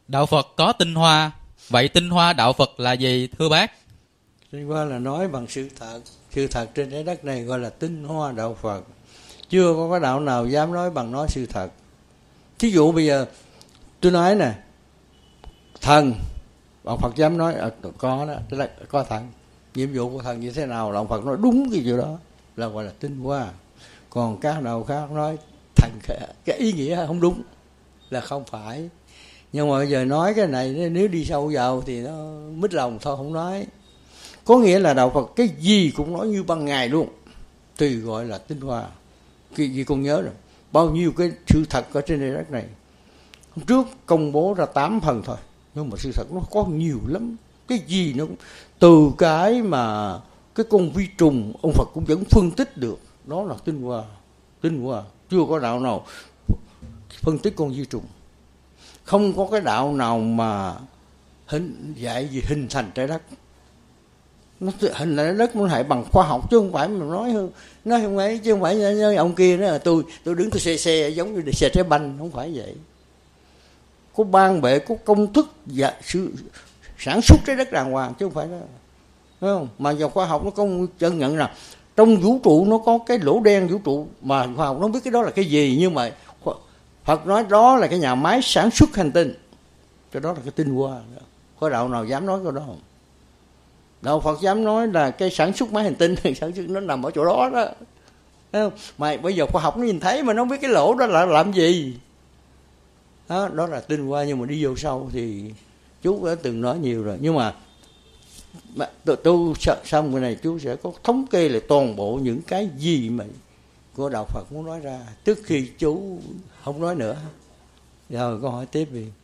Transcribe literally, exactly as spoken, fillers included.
Đạo Phật có tinh hoa, vậy tinh hoa đạo Phật là gì thưa bác? Tinh hoa là nói bằng sự thật. Sự thật trên trái đất này gọi là tinh hoa đạo Phật. Chưa có cái đạo nào dám nói bằng nói sự thật. Thí dụ bây giờ tôi nói nè, thần, ông Phật dám nói à, có đó, tức là có thần. Nhiệm vụ của thần như thế nào là ông Phật nói đúng cái điều đó là gọi là tinh hoa. Còn các đạo khác nói thần cái ý nghĩa không đúng là không phải. Nhưng mà bây giờ nói cái này nếu đi sâu vào thì nó mít lòng thôi không nói. Có nghĩa là đạo Phật cái gì cũng nói như ban ngày luôn, thì gọi là tinh hoa. Cái gì con nhớ rồi, bao nhiêu cái sự thật ở trên đất này. Hôm trước công bố ra tám phần thôi, nhưng mà sự thật nó có nhiều lắm. Cái gì nó cũng, từ cái mà cái con vi trùng ông Phật cũng vẫn phân tích được, đó là tinh hoa. Tinh hoa chưa có đạo nào phân tích con vi trùng, không có cái đạo nào mà hình dạy gì hình thành trái đất. Nó hình lại đất nó hãy bằng khoa học chứ không phải mà nói hơn nói không ấy chứ không phải như ông kia đó là tôi tôi đứng tôi xe xe giống như xe trái banh, không phải vậy. Có ban bệ, có công thức và sự sản xuất trái đất đàng hoàng chứ không phải đó, thấy không? Mà vào khoa học nó công chân nhận rằng trong vũ trụ nó có cái lỗ đen vũ trụ mà khoa học nó biết cái đó là cái gì, nhưng mà Phật nói đó là cái nhà máy sản xuất hành tinh, cái đó là cái tinh hoa. Có đạo nào dám nói cái đó không? Đạo Phật dám nói là cái sản xuất máy hành tinh thì sản xuất nó nằm ở chỗ đó đó, thấy không? Mà bây giờ khoa học nó nhìn thấy mà nó không biết cái lỗ đó là làm gì đó, đó là tinh hoa. Nhưng mà đi vô sâu thì chú đã từng nói nhiều rồi. Nhưng mà tu, tu xong cái này chú sẽ có thống kê lại toàn bộ những cái gì mà của đạo Phật muốn nói ra trước khi chú không nói nữa. Rồi câu hỏi tiếp đi.